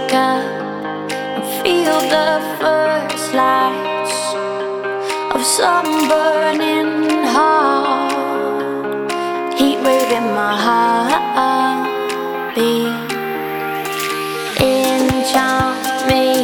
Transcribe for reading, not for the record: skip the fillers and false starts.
up and feel the first lights of some burning heart, heat wave in my heartbeat. Enchant me